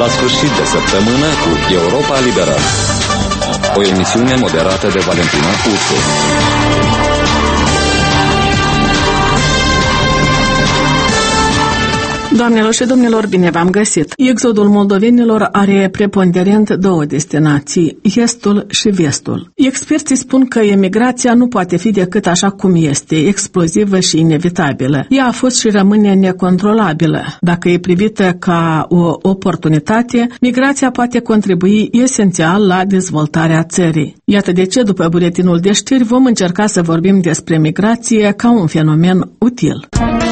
la sfârșit de săptămână cu Europa Liberă. O emisiune moderată de Valentina Pusu. Doamnelor și domnilor, bine v-am găsit! Exodul moldovenilor are preponderent două destinații, estul și vestul. Experții spun că emigrația nu poate fi decât așa cum este, explozivă și inevitabilă. Ea a fost și rămâne necontrolabilă. Dacă e privită ca o oportunitate, migrația poate contribui esențial la dezvoltarea țării. Iată de ce, după buletinul de știri, vom încerca să vorbim despre migrație ca un fenomen util.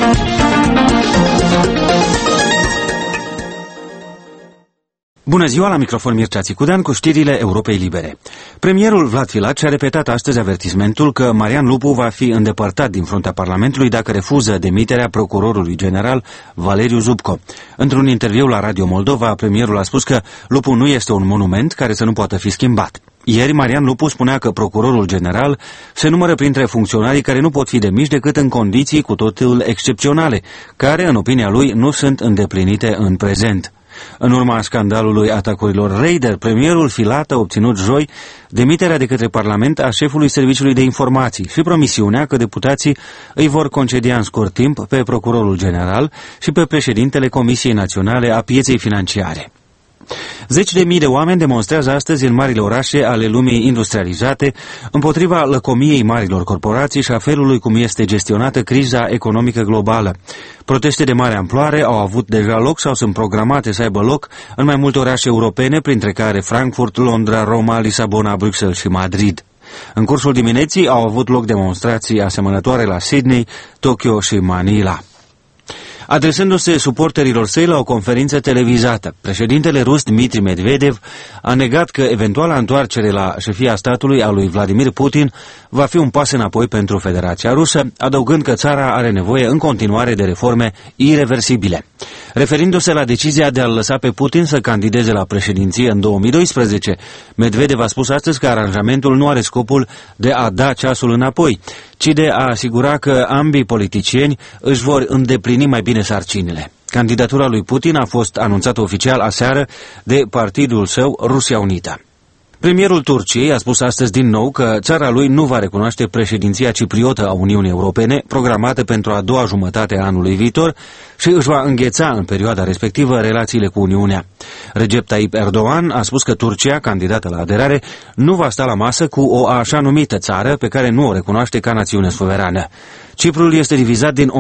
Bună ziua, la microfon Mircea Țicudean cu știrile Europei Libere. Premierul Vlad Filat și-a repetat astăzi avertismentul că Marian Lupu va fi îndepărtat din fruntea Parlamentului dacă refuză demiterea procurorului general Valeriu Zubco. Într-un interviu la Radio Moldova, premierul a spus că Lupu nu este un monument care să nu poată fi schimbat. Ieri, Marian Lupu spunea că procurorul general se numără printre funcționarii care nu pot fi demiși decât în condiții cu totul excepționale, care, în opinia lui, nu sunt îndeplinite în prezent. În urma scandalului atacurilor Raider, premierul Filat a obținut joi demiterea de către Parlament a șefului Serviciului de Informații și promisiunea că deputații îi vor concedia în scurt timp pe procurorul general și pe președintele Comisiei Naționale a Pieței Financiare. Zeci de mii de oameni demonstrează astăzi în marile orașe ale lumii industrializate împotriva lăcomiei marilor corporații și a felului cum este gestionată criza economică globală. Proteste de mare amploare au avut deja loc sau sunt programate să aibă loc în mai multe orașe europene, printre care Frankfurt, Londra, Roma, Lisabona, Bruxelles și Madrid. În cursul dimineții au avut loc demonstrații asemănătoare la Sydney, Tokyo și Manila. Adresându-se suporterilor săi la o conferință televizată, președintele rus Dmitri Medvedev a negat că eventuala întoarcere la șefia statului a lui Vladimir Putin va fi un pas înapoi pentru Federația Rusă, adăugând că țara are nevoie în continuare de reforme ireversibile. Referindu-se la decizia de a-l lăsa pe Putin să candideze la președinție în 2012, Medvedev a spus astăzi că aranjamentul nu are scopul de a da ceasul înapoi, ci de a asigura că ambii politicieni își vor îndeplini mai bine sarcinile. Candidatura lui Putin a fost anunțată oficial aseară de partidul său Rusia Unită. Premierul Turciei a spus astăzi din nou că țara lui nu va recunoaște președinția cipriotă a Uniunii Europene, programată pentru a doua jumătate a anului viitor, și își va îngheța în perioada respectivă relațiile cu Uniunea. Recep Tayyip Erdogan a spus că Turcia, candidată la aderare, nu va sta la masă cu o așa numită țară pe care nu o recunoaște ca națiune suverană. Ciprul este divizat din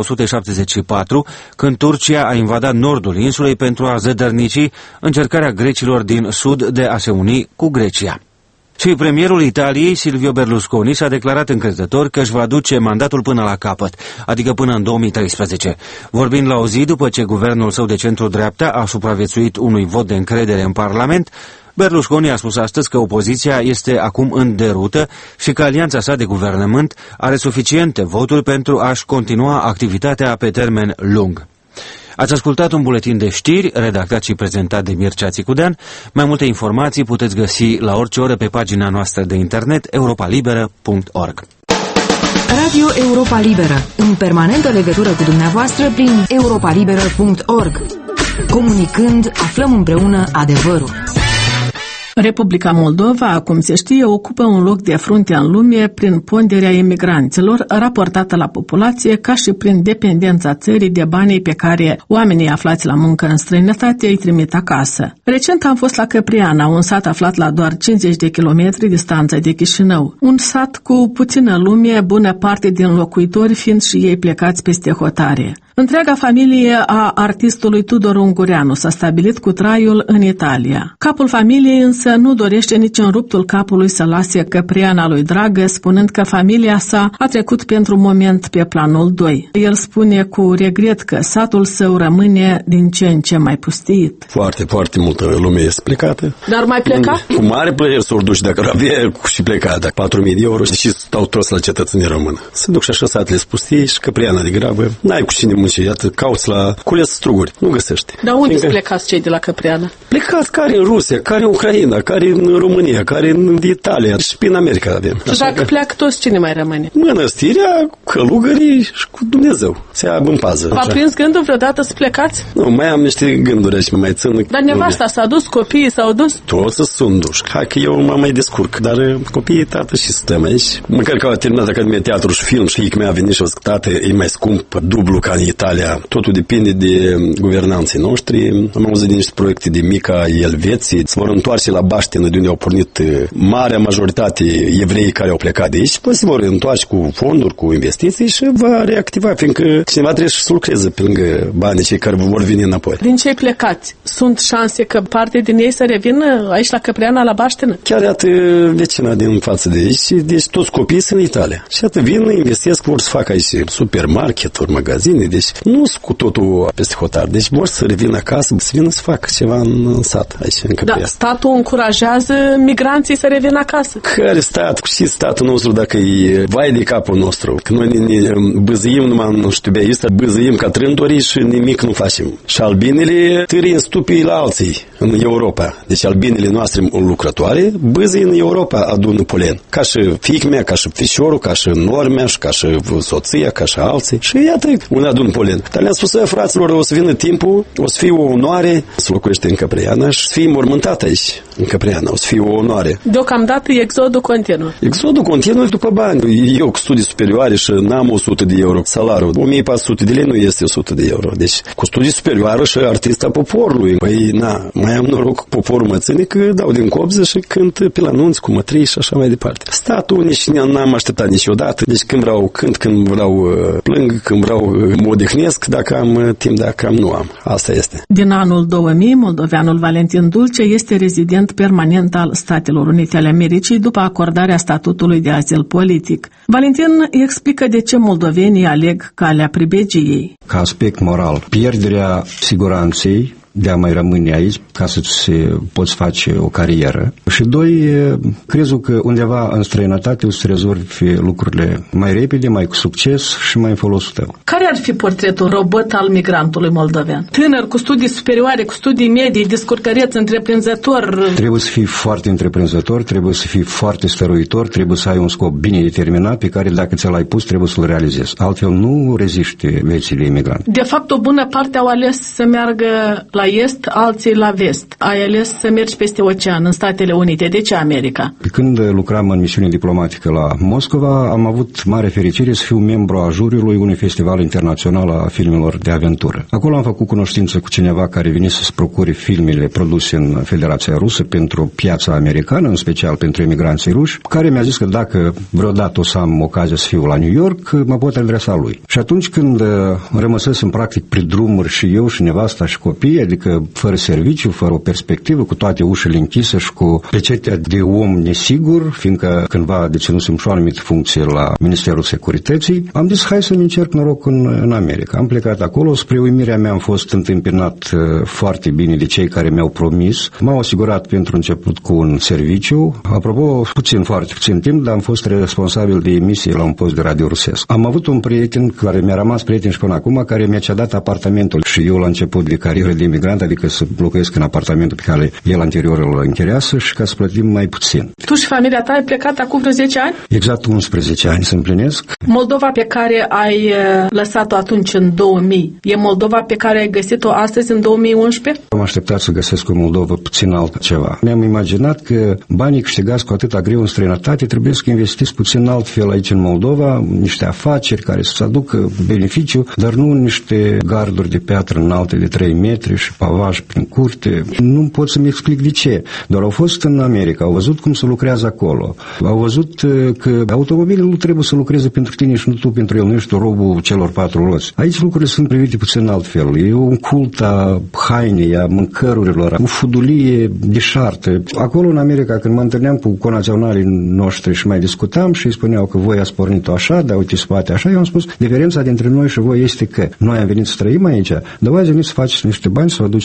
1974, când Turcia a invadat nordul insulei pentru a zădărnici încercarea grecilor din sud de a se uni cu Grecia. Și premierul Italiei, Silvio Berlusconi, s-a declarat încrezător că își va duce mandatul până la capăt, adică până în 2013. Vorbind la o zi după ce guvernul său de centru-dreapta a supraviețuit unui vot de încredere în Parlament, Berlusconi a spus astăzi că opoziția este acum în derută și că alianța sa de guvernământ are suficiente voturi pentru a-și continua activitatea pe termen lung. Ați ascultat un buletin de știri, redactat și prezentat de Mircea Țicudean. Mai multe informații puteți găsi la orice oră pe pagina noastră de internet europalibera.org. Radio Europa Liberă, în permanentă legătură cu dumneavoastră prin europalibera.org. Comunicând, aflăm împreună adevărul. Republica Moldova, cum se știe, ocupă un loc de frunte în lume prin ponderea emigranților raportată la populație, ca și prin dependența țării de banii pe care oamenii aflați la muncă în străinătate îi trimit acasă. Recent am fost la Căpriana, un sat aflat la doar 50 de kilometri distanță de Chișinău. Un sat cu puțină lume, bună parte din locuitori fiind și ei plecați peste hotare. Întreaga familie a artistului Tudor Ungureanu s-a stabilit cu traiul în Italia. Capul familiei însă nu dorește nici în ruptul capului să lase Căpriana lui dragă, spunând că familia sa a trecut pentru moment pe planul 2. El spune cu regret că satul său rămâne din ce în ce mai pustiit. Foarte, foarte multă lume este plecată. Dar mai pleca? Cu mare plăcere s-or duce dacă avea și pleca. Dacă 4.000 de euro și stau toți la cetățenii română. Se duc și așa satele spustii și Căpriana de grabă. N-ai cu cine munci, iată, cauți la cules struguri. Nu găsești. Dar unde plecați cei de la Căpriana? Plecați care în Rusia, care în Ucraina, care în România, care în Italia și prin America avem. Și dacă pleacă toți, cine mai rămâne? Mănăstirea, călugării și cu Dumnezeu. Se ia în pază. V-a prins gândul vreodată să plecați? Nu, mai am niște gânduri și mai țin. Dar nevasta s-a dus, copiii s-au dus? Toți sunt duși. Hai că eu mă mai descurc, dar copiii, tată, și stăm aici. Măcar că a terminat Academia Teatru și Film și fiica mea a venit și a zis, tată, e mai scump, dublu ca în Italia. Totul depinde de guvernanții noștri. Am auzit de niște proiecte de mica Elveții. Se vor întoarce la Baștină, de unde au pornit marea majoritate evrei care au plecat de aici. Se vor întoarce cu fonduri, cu investiții și va reactiva, fiindcă cineva trebuie să lucreze pe lângă banii cei care vor veni înapoi. Din ce plecați? Sunt șanse că parte din ei să revină aici la Căpreana, la Baștină? Chiar iată vecina din față de aici, deci toți copiii sunt în Italia. Și iată vin, investesc, vor să facă aici supermarketuri, magazine, deci nu sunt cu totul peste hotar. Deci vor să revină acasă, să vină să facă ceva în sat aici, în Căpreana. Da, statul încurajează migranții să revină acasă. Care stat? Și statul nostru, dacă e vai de capul nostru, că noi ne băzăim numai, nu știu, băzăim ca trântorii și nimic nu facem. Și albinele târâi în stupii la alții în Europa. Deci albinele noastre lucrătoare băzăi în Europa adună polen. Ca și fiica mea, ca și fișorul, ca și normea, ca și soția, ca și alții. Și iată, un adun polen. Dar le-am spus, fraților, o să vină timpul, o să fie o onoare să locuiește în Căpreana și să fie mormântat aici, în Căpreana. O să fie o onoare. Deocamdată exodul continuă. Exodul continuă după bani. Eu cu studii superioare și n-am 100 de euro salariu. 1400 de lei nu este 100 de euro. Deci cu studii superioare și artista poporului. Păi, mai am noroc, poporul mă ține că dau din copză și cânt pe la nunți cu mătrii și așa mai departe. Statul nici n-am așteptat niciodată. Deci când vreau cânt, când vreau plâng, când vreau mă odihnesc, dacă am timp, dacă am nu am. Asta este. Din anul 2000, moldoveanul Valentin Dulce este rezident permanent al Statelor Unite ale Americii după acordarea statutului de azil politic. Valentin explică de ce moldovenii aleg calea pribegiei. Ca aspect moral, pierderea siguranței de a mai rămâne aici ca să poți face o carieră. Și doi, crezul că undeva în străinătate o să rezolvi lucrurile mai repede, mai cu succes și mai în folosul tău. Care ar fi portretul robot al migrantului moldovean? Tânăr, cu studii superioare, cu studii medii, descurcăreț, întreprinzător? Trebuie să fii foarte întreprinzător, trebuie să fii foarte stăruitor, trebuie să ai un scop bine determinat pe care dacă ți-l ai pus trebuie să-l realizezi. Altfel nu reziști viețile imigranți. De fapt, o bună parte au ales să meargă la est, alții la vest. Ai ales să mergi peste ocean, în Statele Unite. De ce America? Când lucram în misiune diplomatică la Moscova, am avut mare fericire să fiu membru a juriului unui festival internațional a filmelor de aventură. Acolo am făcut cunoștință cu cineva care vine să-ți procure filmele produse în Federația Rusă pentru piața americană, în special pentru emigranții ruși, care mi-a zis că dacă vreodată o să am ocazia să fiu la New York, mă pot adresa lui. Și atunci când rămăsesem practic pe drumuri și eu și nevasta și copiii, adică fără serviciu, fără o perspectivă, cu toate ușile închise și cu pecetea de om nesigur, fiindcă cândva deținusem și o anumită funcție la Ministerul Securității, am zis hai să-mi încerc noroc în America. Am plecat acolo, spre uimirea mea am fost întâmpinat foarte bine de cei care mi-au promis. M-au asigurat pentru început cu un serviciu. Apropo, foarte puțin timp, dar am fost responsabil de emisie la un post de radio rusesc. Am avut un prieten care mi-a rămas prieten și până acum, care mi-a cedat apartamentul și eu la început de carieră de imigrant, adică să locuiesc în apartamentul pe care el anterior îl închiriasă și ca să plătim mai puțin. Tu și familia ta ai plecat acum vreo 10 ani? Exact 11 ani să împlinesc. Moldova pe care ai lăsat-o atunci în 2000, e Moldova pe care ai găsit-o astăzi în 2011? Am așteptat să găsesc o Moldovă puțin altceva. Mi-am imaginat că banii câștigați cu atâta greu în străinătate trebuie să investiți puțin altfel aici în Moldova, niște afaceri care să aducă beneficiu, dar nu niște garduri de piatră înalte de 3 metri și pavaj prin curte. Nu pot să-mi explic de ce. Doar au fost în America, au văzut cum se lucrează acolo. Au văzut că automobilul nu trebuie să lucreze pentru tine și nu tu pentru el, nu ești robul celor 4 roți. Aici lucrurile sunt privite puțin altfel. E un cult a hainei, a mâncărurilor, o fudulie deșartă. Acolo în America, când mă întâlneam cu conaționalii noștri și mai discutam și îi spuneau că voi ați pornit-o așa, dar uite spate așa, eu am spus, diferența dintre noi și voi este că noi am venit să trăim aici, dar voi ați venit să faceți niște bani, să vă duceți la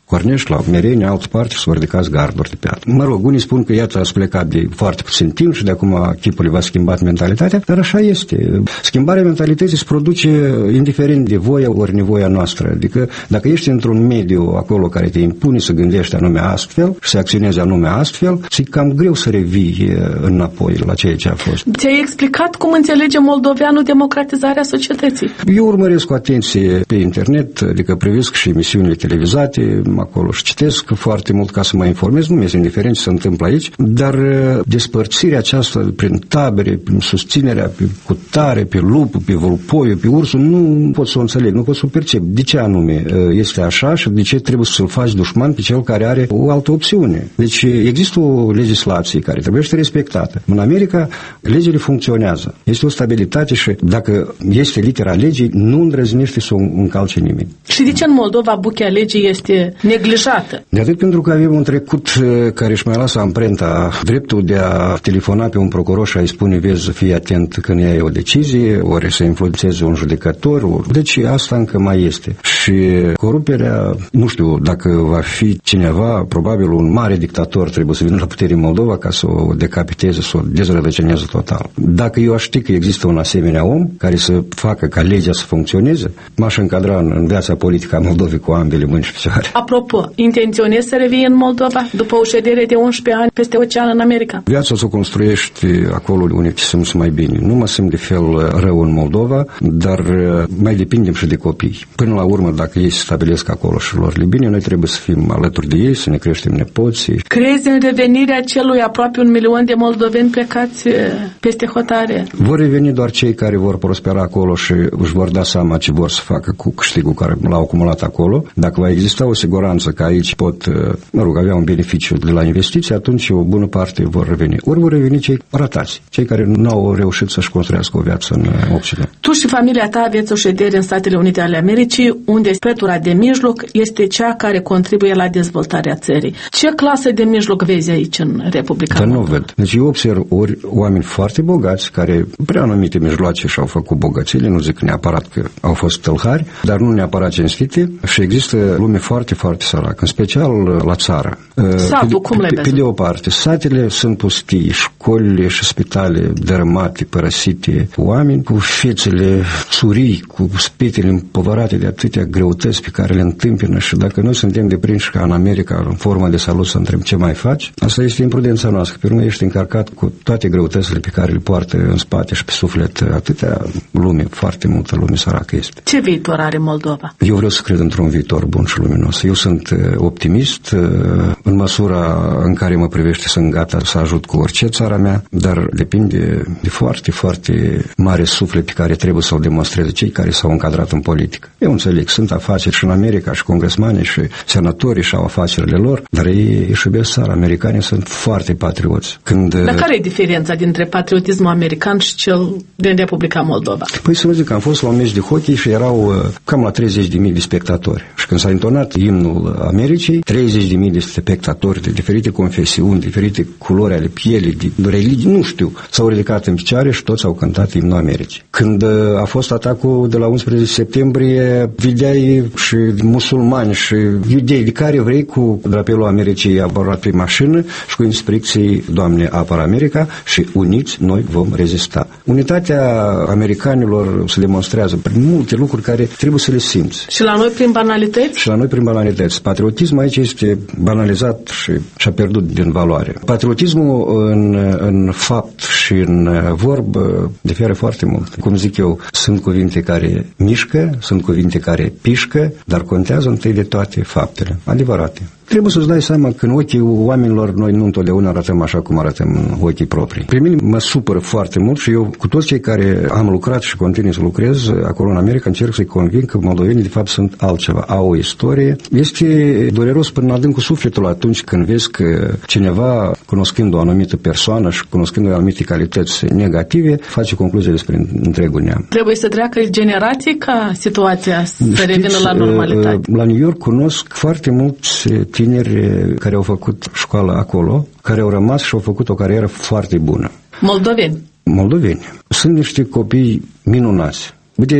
Cornești, la Mereni, altă parte și s-au ridicat garduri de piatră. Mă rog, unii spun că iată ați plecat de foarte puțin timp și de acum chipul v-a schimbat mentalitatea, dar așa este. Schimbarea mentalității se produce indiferent de voia ori nevoia noastră. Adică dacă ești într-un mediu acolo care te impune să gândești anume astfel și să acționezi anume astfel, e cam greu să revii înapoi la ceea ce a fost. Ți-ai explicat cum înțelege moldoveanul democratizarea societății? Eu urmăresc cu atenție pe internet, adică privesc și emisiunile televizate acolo și citesc foarte mult ca să mă informez, nu mi-este indiferent ce se întâmplă aici, dar despărțirea aceasta prin tabere, prin susținerea pe cutare, pe lupul, pe vălpoiul, pe ursul, nu pot să o înțeleg, nu pot să o percep. De ce anume este așa și de ce trebuie să-l faci dușman pe cel care are o altă opțiune? Deci există o legislație care trebuie să fie respectată. În America, legile funcționează. Este o stabilitate și dacă este litera legii, nu îndrăznește să o încalce nimeni. Și de ce în Moldova buchea legii este neglijată? De atât pentru că avem un trecut care își mai lasă amprenta, dreptul de a telefona pe un procuror și a-i spune, vezi, fii atent când iei o decizie, ori să influențeze un judecător, deci asta încă mai este. Și coruperea, nu știu dacă va fi cineva, probabil un mare dictator trebuie să vină la putere în Moldova ca să o decapiteze, să o dezrădăcineze total. Dacă eu aș ști că există un asemenea om care să facă ca legea să funcționeze, m-aș încadra în viața politică a Moldovei cu ambele mâini și picioare. Apropo, intenționezi să revii în Moldova după o ședere de 11 ani peste ocean în America? Viața o simți acolo unde te simți mai bine. Nu mă simt de fel rău în Moldova, dar mai depindem și de copii. Până la urmă, dacă ei se stabilesc acolo și lor le bine, noi trebuie să fim alături de ei, să ne creștem nepoții. Crezi în revenirea celui aproape 1 milion de moldoveni plecați peste hotare? Vor reveni doar cei care vor prospera acolo și își vor da seama ce vor să facă cu câștigul care l-au acumulat acolo. Dacă va exista o siguranță că aici pot, avea un beneficiu de la investiții, atunci o bună parte vor reveni. Ori vor reveni cei ratați, cei care nu au reușit să-și construiască o viață în Occident. Tu și familia ta aveți o ședere în Statele Unite ale Americii, unde spătura de mijloc este cea care contribuie la dezvoltarea țării. Ce clasă de mijloc vezi aici în Republica Moldova? Nu văd. Deci eu observ ori oameni foarte bogați care prea anumite mijloace și-au făcut bogățile, nu zic neapărat că au fost tâlhari, dar nu neapărat cinstite, și există lume foarte, foarte săracă, în special la țară. Satul, cum le vezi? Pe de o parte, satele sunt pustii, școlile și spitale dărâmate, părăsite, oameni cu fețele surii, cu spitele împovărate de atâtea greutăți pe care le întâmpină, și dacă noi suntem deprinși ca în America, în formă de salut, să întrebăm ce mai faci, asta este imprudența noastră. Pe urmă ești încărcat cu toate greutățile pe care le poartă în spate și pe suflet atâtea lume, foarte multă lume săracă este. Ce viitor are Moldova? Eu vreau să cred într-un viitor bun și luminos. Eu sunt optimist, în măsura în care mă privește sunt gata să ajut cu orice țara mea, dar depinde de foarte, foarte mare suflet pe care trebuie să-l demonstreze cei care s-au încadrat în politică. Eu înțeleg, sunt afaceri și în America, și congresmani, și senatorii și au afacerile lor, dar ei își iubesc țara. Americanii sunt foarte patrioți. Dar care e diferența dintre patriotismul american și cel din Republica Moldova? Păi să vă zic, am fost la un meci de hockey și erau cam la 30.000 de spectatori. Și când s-a intonat imnul Americii, 30.000 de spectatori de diferite confesiuni, diferite culori ale pielii, de religii, nu știu, s-au ridicat în picioare și toți au cântat imnul Americii. Când a fost atacul de la 11 septembrie, vedeai și musulmani și iudei de care vrei cu drapelul Americii apărat pe mașină și cu inscripții Doamne apără America și uniți noi vom rezista. Unitatea americanilor se demonstrează prin multe lucruri care trebuie să le simți. Și la noi prin banalități? Și la noi prin banalități. Patriotismul aici este banalizat și și-a pierdut din valoare. Patriotismul în fapt și în vorbă diferă foarte mult. Cum zic eu, sunt cuvinte care mișcă, sunt cuvinte care pișcă, dar contează întâi de toate faptele adevărate. Trebuie să-ți dai seama că în ochii oamenilor noi nu întotdeauna arătăm așa cum arătăm în ochii proprii. Pe mine mă supără foarte mult și eu cu toți cei care am lucrat și continui să lucrez acolo în America încerc să-i conving că moldovenii de fapt sunt altceva, au o istorie. Este dureros până în adâncul sufletul atunci când vezi că cineva, cunoscând o anumită persoană și cunoscând o anumite calități negative, face concluzie despre întregul neam. Trebuie să treacă generații ca situația să revină la normalitate. La New York cunosc foarte mulți tineri care au făcut școală acolo, care au rămas și au făcut o carieră foarte bună. Moldoveni. Moldoveni. Sunt niște copii minunați. Uite,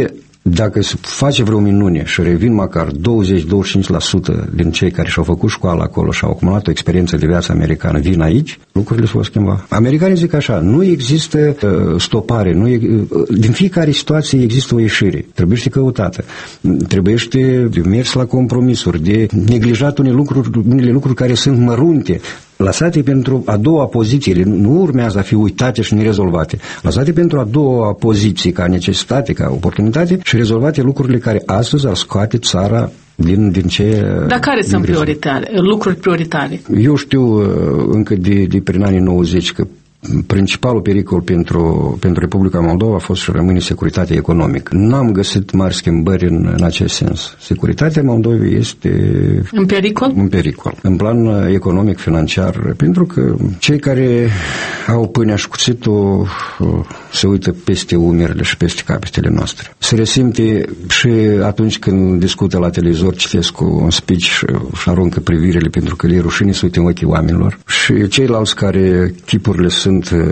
Dacă se face vreo minune și revin măcar 20-25% din cei care și-au făcut școală acolo și au acumulat o experiență de viață americană, vin aici, lucrurile se vor schimba. Americanii zic așa, nu există stopare, din fiecare situație există o ieșire, trebuie căutată, trebuie de mers la compromisuri, de neglijat unele lucruri care sunt mărunte, lăsate pentru a doua poziție, nu urmează a fi uitate și nerezolvate, lăsate pentru a doua poziție ca necesitate, ca oportunitate și rezolvate lucrurile care astăzi ar scoate țara din ce... Dar care sunt lucruri prioritare? Eu știu încă de prin anii 90 că principalul pericol pentru Republica Moldova a fost și rămâne securitatea economică. N-am găsit mari schimbări în acest sens. Securitatea Moldovei este... În pericol? În pericol. În plan economic, financiar, pentru că cei care au pâinea și cuțitul se uită peste umerile și peste capetele noastre. Se resimte și atunci când discută la televizor, citesc un speech și aruncă privirile pentru că le e rușine să uite în ochii oamenilor. Și ceilalți care chipurile sunt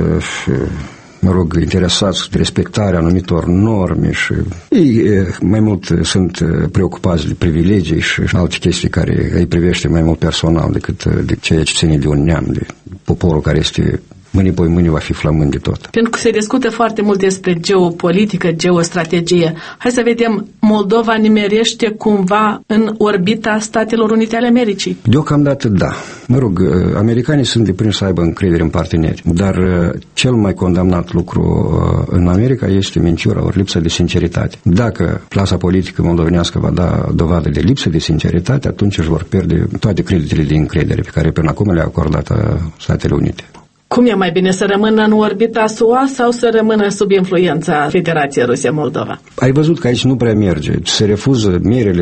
interesați de respectarea anumitor norme și ei mai mult sunt preocupați de privilegii și alte chestii care îi privește mai mult personal decât de ceea ce ține de un neam, de poporul care este mâine va fi flămând de tot. Pentru că se discută foarte mult despre geopolitică, geostrategie. Hai să vedem, Moldova nimerește cumva în orbita Statelor Unite ale Americii? Deocamdată da. Mă rog, americanii sunt deprinși să aibă încredere în parteneri, dar cel mai condamnat lucru în America este minciura ori lipsa de sinceritate. Dacă clasa politică moldovenească va da dovadă de lipsă de sinceritate, atunci își vor pierde toate creditele de încredere pe care până acum le-a acordat Statele Unite. Cum e mai bine, să rămână în orbita SUA sau să rămână sub influența Federației Rusia-Moldova? Ai văzut că aici nu prea merge. Se refuză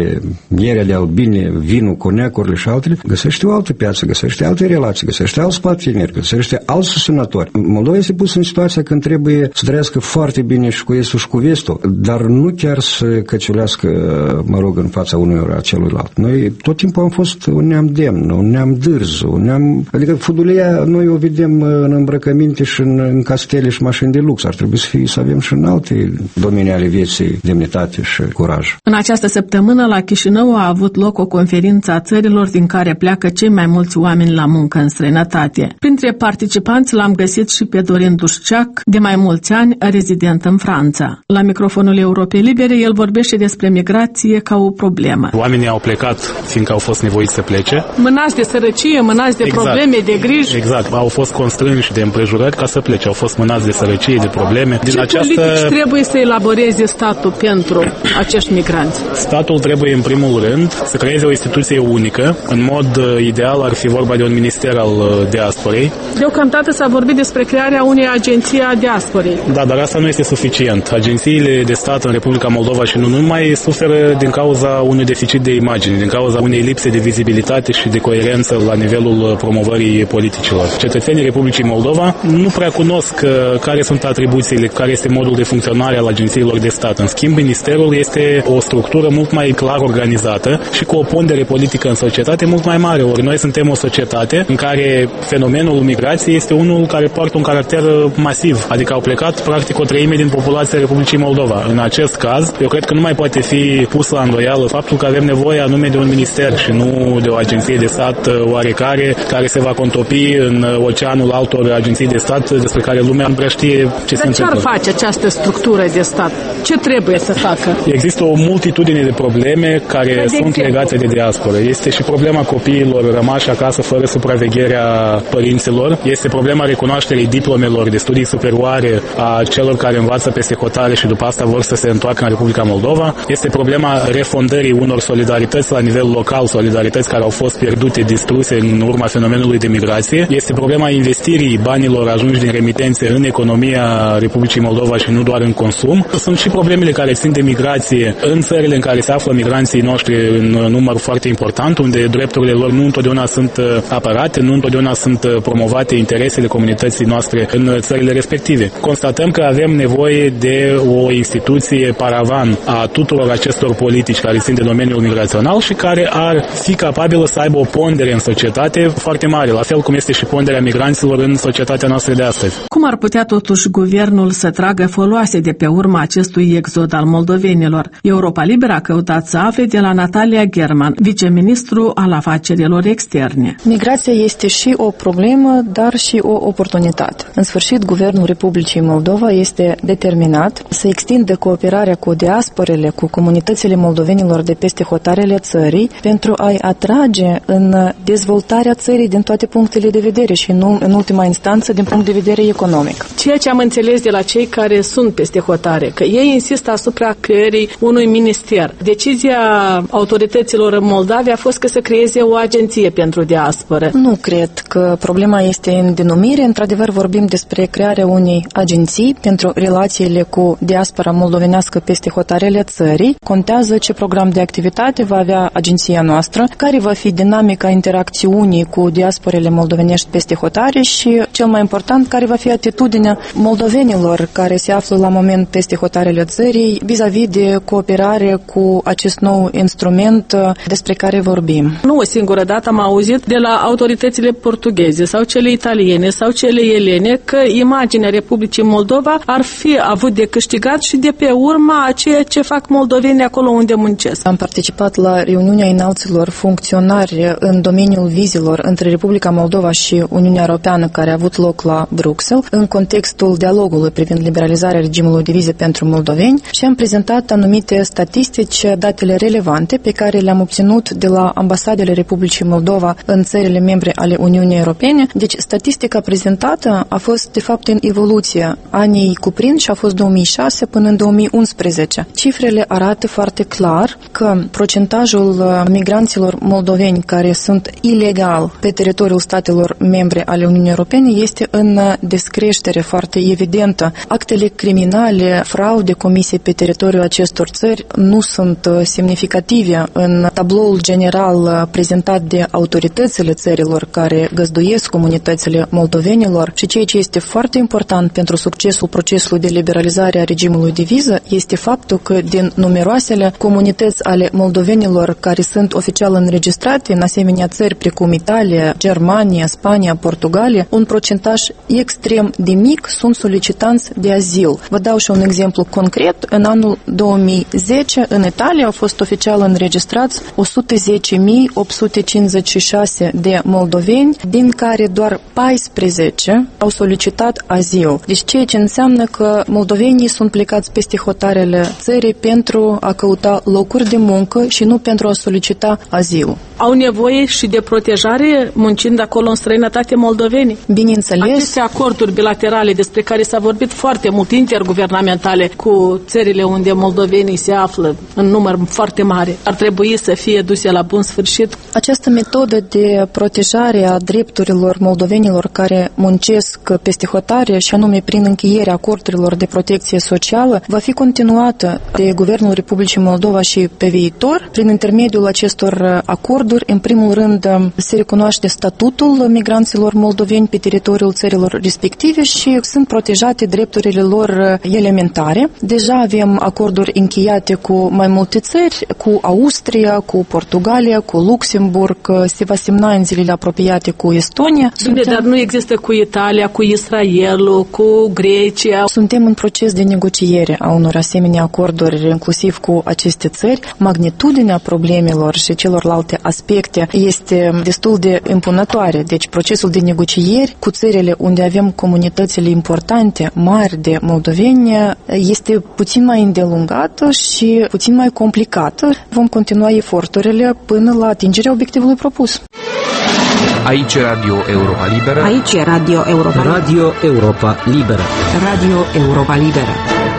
mierele albine, vinul, coneacurile și altele. Găsește o altă piață, găsește alte relații, găsește alți parteneri, găsește alți susținători. Moldova este pusă în situația când trebuie să trăiască foarte bine și cu estul și cu vestul, dar nu chiar să căciulească, în fața unuia celuilalt. Noi tot timpul am fost un neam demn, un neam dârz, adică fudulia noi o vedem în îmbrăcăminte și în castele și mașini de lux. Ar trebui să avem și în alte domenii ale vieții demnitate și curaj. În această săptămână la Chișinău a avut loc o conferință a țărilor din care pleacă cei mai mulți oameni la muncă în străinătate. Printre participanți l-am găsit și pe Dorin Dușceac, de mai mulți ani rezident în Franța. La microfonul Europei Libere el vorbește despre migrație ca o problemă. Oamenii au plecat fiindcă au fost nevoiți să plece. Mânați de sărăcie, mânați de probleme, de griji. Exact, au fost constrânși de împrejurări ca să plece. Au fost mânați de sărăcie, de probleme. Ce politici trebuie să elaboreze statul pentru acești migranți? Statul trebuie, în primul rând, să creeze o instituție unică. În mod ideal ar fi vorba de un minister al diasporei. Deocamdată s-a vorbit despre crearea unei agenții a diasporei. Da, dar asta nu este suficient. Agențiile de stat în Republica Moldova și nu numai suferă din cauza unui deficit de imagine, din cauza unei lipse de vizibilitate și de coerență la nivelul promovării politicilor. Cetățenii Republicii Moldova nu prea cunosc care sunt atribuțiile, care este modul de funcționare al agențiilor de stat. În schimb, ministerul este o structură mult mai clar organizată și cu o pondere politică în societate mult mai mare. Ori noi suntem o societate în care fenomenul migrației este unul care poartă un caracter masiv, adică au plecat practic o treime din populația Republicii Moldova. În acest caz, eu cred că nu mai poate fi pus la îndoială faptul că avem nevoie anume de un minister și nu de o agenție de stat oarecare care se va contopi în oceanul altor agenții de stat despre care lumea nu prea știe ce se întâmplă. Dar ce ar face această structură de stat? Ce trebuie să facă? Există o multitudine de probleme care sunt legate de diasporă. Este și problema copiilor rămași acasă fără supravegherea părinților. Este problema recunoașterii diplomelor de studii superioare a celor care învață peste hotare și după asta vor să se întoarcă în Republica Moldova. Este problema refondării unor solidarități la nivel local, solidarități care au fost pierdute, distruse în urma fenomenului de migrație. Este problema investirii banilor ajunși din remitențe în economia Republicii Moldova și nu doar în consum. Sunt și problemele care țin de migrație în țările în care se află migranții noștri în număr foarte important, unde drepturile lor nu întotdeauna sunt apărate, nu întotdeauna sunt promovate interesele comunității noastre în țările respective. Constatăm că avem nevoie de o instituție paravan a tuturor acestor politici care țin de domeniul migrațional și care ar fi capabilă să aibă o pondere în societate foarte mare, la fel cum este și ponderea migranților în societatea noastră de astăzi. Cum ar putea totuși guvernul să tragă foloase de pe urma acestui exod al moldovenilor? Europa Liberă a căutat să afle de la Natalia German, viceministru al afacerilor externe. Migrația este și o problemă, dar și o oportunitate. În sfârșit, Guvernul Republicii Moldova este determinat să extindă cooperarea cu diasporele, cu comunitățile moldovenilor de peste hotarele țării, pentru a-i atrage în dezvoltarea țării din toate punctele de vedere și nu în ultima instanță din punct de vedere economic. Ceea ce am înțeles de la cei care sunt peste hotare, că ei insistă asupra creării unui minister. Decizia autorităților în Moldavia a fost că să creeze o agenție pentru diasporă. Nu cred că problema este în denumire. Într-adevăr, vorbim despre crearea unei agenții pentru relațiile cu diaspora moldovenească peste hotarele țării. Contează ce program de activitate va avea agenția noastră, care va fi dinamica interacțiunii cu diasporele moldovenești peste hotare și, cel mai important, care va fi atitudinea moldovenilor care se află la moment peste hotarele țării vis-a-vis de cooperare cu acest nou instrument despre care vorbim. Nu o singură dată am auzit de la autoritățile portugheze sau cele italiene sau cele elene că imaginea Republicii Moldova ar fi avut de câștigat și de pe urma a ceea ce fac moldovenii acolo unde muncesc. Am participat la reuniunea înalților funcționari în domeniul vizelor între Republica Moldova și Uniunea Europeană care a avut loc la Bruxelles în contextul dialogului privind liberalizarea regimului de vize pentru moldoveni și am prezentat anumite statistici, datele relevante pe care le-am obținut de la ambasadele Republicii Moldova în țările membre ale Uniunii Europene. Deci statistica prezentată a fost de fapt în evoluție. Anii cuprind și a fost 2006 până în 2011. Cifrele arată foarte clar că procentajul migranților moldoveni care sunt ilegal pe teritoriul statelor membre ale Uniunii Europene este în descreștere foarte evidentă. Actele criminale, fraude comise pe teritoriul acestor țări nu sunt semnificative în tabloul general prezentat de autoritățile țărilor care găzduiesc comunitățile moldovenilor și ceea ce este foarte important pentru succesul procesului de liberalizare a regimului de viză este faptul că din numeroasele comunități ale moldovenilor care sunt oficial înregistrate în asemenea țări precum Italia, Germania, Spania, Portugalia, un procentaj extrem de mic sunt solicitanți de azil. Vă dau și un exemplu concret. În anul 2010 în Italia au fost oficial înregistrați 110.856 de moldoveni, din care doar 14 au solicitat azil. Deci ceea ce înseamnă că moldovenii sunt plecați peste hotarele țării pentru a căuta locuri de muncă și nu pentru a solicita azil. Au nevoie și de protejare muncind acolo în străinătate moldovenii? Bineînțeles. Aceste acorduri bilaterale despre care s-a vorbit foarte mult, interguvernamentale, cu țările unde moldovenii se află în număr foarte mare, ar trebui să fie duse la bun sfârșit? Această metodă de protejare a drepturilor moldovenilor care muncesc peste hotare, și anume prin încheierea acordurilor de protecție socială, va fi continuată de Guvernul Republicii Moldova și pe viitor. Prin intermediul acestor acorduri, în primul rând, se recunoaște statutul migranților moldoveni pe teritoriul țărilor respective și sunt protejate drepturile lor elementare. Deja avem acorduri încheiate cu mai multe țări, cu Austria, cu Portugalia, cu Luxemburg, se va semna în zilele apropiate cu Estonia. Dar nu există cu Italia, cu Israelul, cu Grecia. Suntem în proces de negociere a unor asemenea acorduri, inclusiv cu aceste țări. Magnitudinea problemelor și celorlalte aspecte este destul de impunătoare. Deci procesul de negocieri cu țările unde avem comunitățile importante, mari de moldoveni, este puțin mai îndelungată și puțin mai complicată. Vom continua eforturile până la atingerea obiectivului propus. Aici Radio Europa Liberă. Aici e Radio Europa Liberă. Radio Europa Liberă. Radio Europa Liberă.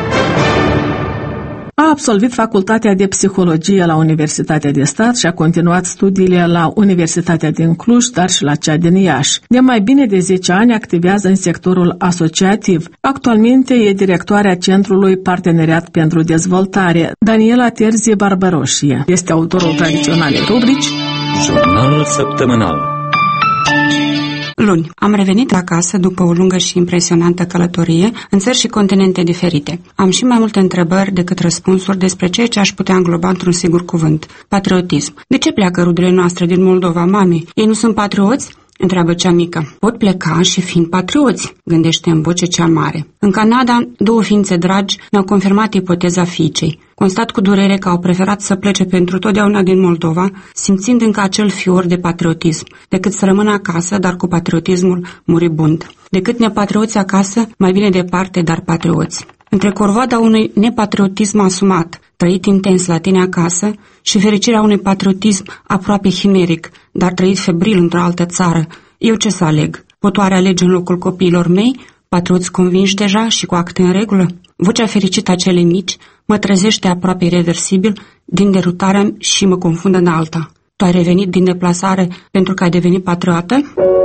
A absolvit facultatea de psihologie la Universitatea de Stat și a continuat studiile la Universitatea din Cluj, dar și la cea din Iași. De mai bine de 10 ani activează în sectorul asociativ. Actualmente e directoarea Centrului Parteneriat pentru Dezvoltare. Daniela Terzi Barbaroșie este autorul tradiționalei rubrici Jurnal săptămânal. Luni, am revenit acasă după o lungă și impresionantă călătorie în țări și continente diferite. Am și mai multe întrebări decât răspunsuri despre ceea ce aș putea îngloba într-un singur cuvânt: patriotism. De ce pleacă rudele noastre din Moldova, mami? Ei nu sunt patrioți? întreabă cea mică. Pot pleca și fiind patrioți, gândește în voce cea mare. În Canada, 2 ființe dragi ne-au confirmat ipoteza fiicei. Constat cu durere că au preferat să plece pentru totdeauna din Moldova, simțind încă acel fior de patriotism, decât să rămână acasă, dar cu patriotismul muribund. Decât nepatrioți acasă, mai bine departe, dar patrioți. Între corvoada unui nepatriotism asumat, trăit intens la tine acasă, și fericirea unui patriotism aproape chimeric, dar trăit febril într-o altă țară, eu ce să aleg? Pot oare alege în locul copiilor mei, patrioți convinși deja și cu acte în regulă? Vocea fericită a celei mici mă trezește aproape irreversibil din derutarea și mă confundă în alta. Tu ai revenit din deplasare pentru că ai devenit patriotă?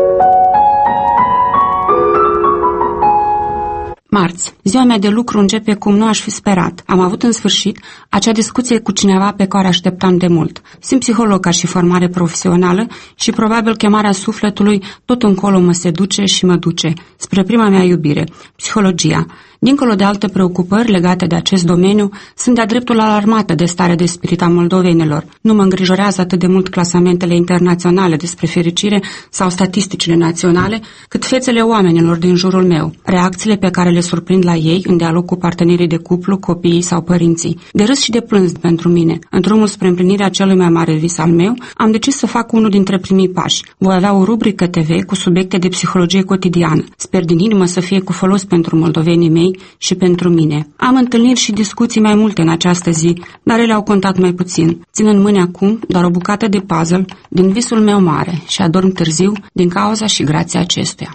Marți. Ziua mea de lucru începe cum nu aș fi sperat. Am avut în sfârșit acea discuție cu cineva pe care așteptam de mult. Sunt psiholog ca și formare profesională și probabil chemarea sufletului tot încolo mă seduce și mă duce spre prima mea iubire, psihologia. Dincolo de alte preocupări legate de acest domeniu, sunt de-a dreptul alarmată de starea de spirit a moldovenilor. Nu mă îngrijorează atât de mult clasamentele internaționale despre fericire sau statisticile naționale, cât fețele oamenilor din jurul meu, reacțiile pe care le surprind la ei în dialog cu partenerii de cuplu, copiii sau părinții. De râs și de plâns pentru mine. În drumul spre împlinirea celui mai mare vis al meu, am decis să fac unul dintre primii pași. Voi avea o rubrică TV cu subiecte de psihologie cotidiană. Sper din inimă să fie cu folos pentru moldovenii mei și pentru mine. Am întâlniri și discuții mai multe în această zi, dar ele au contat mai puțin. Țin în mâini acum doar o bucată de puzzle din visul meu mare și adorm târziu din cauza și grația acestuia.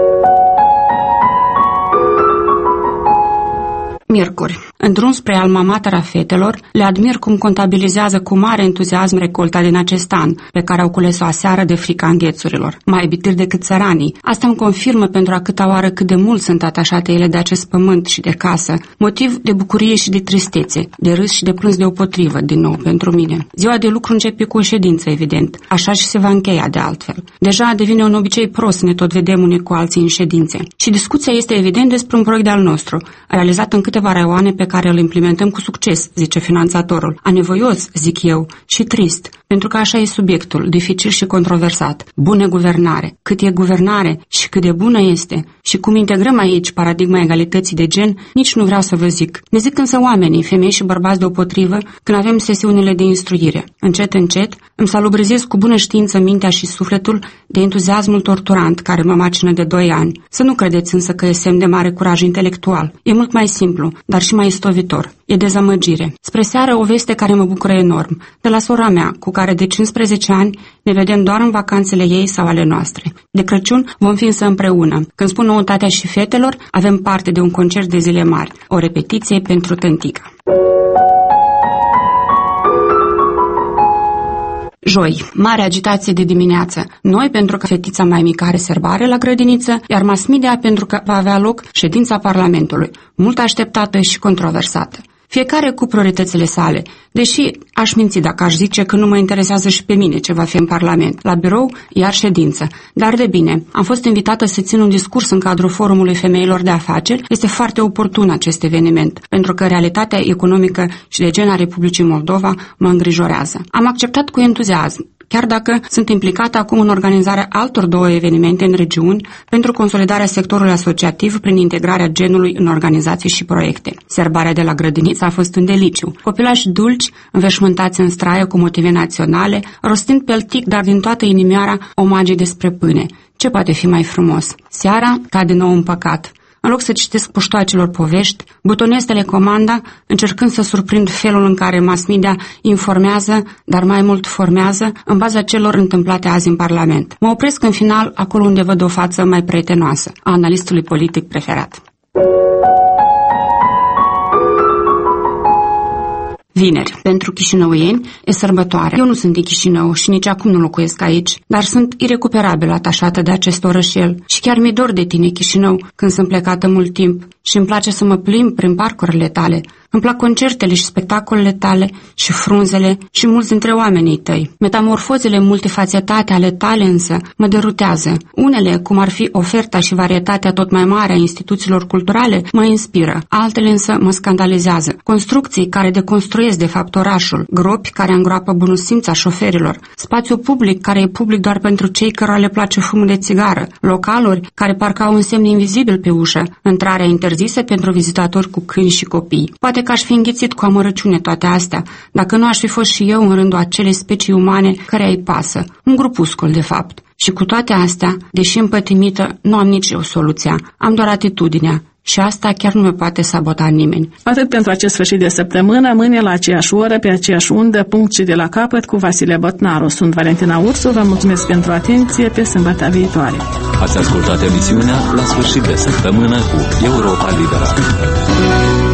Miercuri. În drum spre alma mater a fetelor, le admir cum contabilizează cu mare entuziasm recolta din acest an, pe care au cules-o aseară de frica înghețurilor. Mai iubitiri decât țăranii. Asta îmi confirmă pentru a câta oară cât de mult sunt atașate ele de acest pământ și de casă. Motiv de bucurie și de tristețe, de râs și de plâns deopotrivă, din nou, pentru mine. Ziua de lucru începe cu o ședință, evident. Așa și se va încheia de altfel. Deja devine un obicei prost, ne tot vedem unii cu alții în ședințe. Și discuția este evident despre un proiect al nostru, realizat în câteva raioane pe care îl implementăm cu succes, zice finanțatorul. Anevoios, zic eu, și trist, pentru că așa e subiectul, dificil și controversat. Bună guvernare. Cât e guvernare și cât de bună este și cum integrăm aici paradigma egalității de gen, nici nu vreau să vă zic. Ne zic însă oamenii, femei și bărbați deopotrivă, când avem sesiunile de instruire. Încet, încet, îmi salubrizez cu bună știință mintea și sufletul de entuziasmul torturant care mă macină de 2 ani. Să nu credeți însă că e semn de mare curaj intelectual. E mult mai simplu, dar și mai istovitor. E dezamăgire. Spre seară o veste care mă bucură enorm, de la sora mea, cu care de 15 ani ne vedem doar în vacanțele ei sau ale noastre. De Crăciun vom fi însă împreună. Când spun noutatea și fetelor, avem parte de un concert de zile mari, o repetiție pentru tântica. Joi, mare agitație de dimineață. Noi pentru că fetița mai mică are serbare la grădiniță, iar mass media pentru că va avea loc ședința Parlamentului, mult așteptată și controversată. Fiecare cu prioritățile sale, deși aș minți dacă aș zice că nu mă interesează și pe mine ce va fi în Parlament. La birou, iar ședință. Dar de bine, am fost invitată să țin un discurs în cadrul Forumului Femeilor de Afaceri. Este foarte oportun acest eveniment, pentru că realitatea economică și de gen a Republicii Moldova mă îngrijorează. Am acceptat cu entuziasm, chiar dacă sunt implicată acum în organizarea altor 2 evenimente în regiuni pentru consolidarea sectorului asociativ prin integrarea genului în organizații și proiecte. Serbarea de la grădiniță a fost un deliciu. Copilași dulci, înveșmântați în straie cu motive naționale, rostind peltic, dar din toată inimioara, omagii despre pâine. Ce poate fi mai frumos? Seara cad din nou în păcat. În loc să citesc puștoacelor povești, butonez telecomanda, încercând să surprind felul în care mass media informează, dar mai mult formează, în baza celor întâmplate azi în Parlament. Mă opresc în final acolo unde văd o față mai prietenoasă, a analistului politic preferat. Vineri. Pentru chișinăuieni e sărbătoare. Eu nu sunt din Chișinău și nici acum nu locuiesc aici, dar sunt irecuperabil atașată de acest orășel și chiar mi-e dor de tine, Chișinău, când sunt plecată mult timp și îmi place să mă plimb prin parcurile tale, Îmi plac concertele și spectacolele tale și frunzele și mulți dintre oamenii tăi. Metamorfozele multifacetate ale tale însă mă derutează. Unele, cum ar fi oferta și varietatea tot mai mare a instituțiilor culturale, mă inspiră. Altele însă mă scandalizează. Construcții care deconstruiesc de fapt orașul, gropi care îngroapă bunul simț a șoferilor, spațiu public care e public doar pentru cei cărora le place fumul de țigară, localuri care parcă au un semn invizibil pe ușă, intrarea interzisă pentru vizitatori cu câini și copii. Poate că aș fi înghițit cu amărăciune toate astea, dacă nu aș fi fost și eu în rândul acelei specii umane care îi pasă, un grupuscul de fapt. Și cu toate astea, deși împătimită, nu am nici eu soluția, am doar atitudinea. Și asta chiar nu me poate sabota nimeni. Atât pentru acest sfârșit de săptămână, mâine la aceeași oră, pe aceeași undă, punct și de la capăt, cu Vasile Botnaru. Sunt Valentina Ursu, vă mulțumesc pentru atenție, pe sâmbătă viitoare. Ați ascultat emisiunea La sfârșit de săptămână cu Europa Liberă.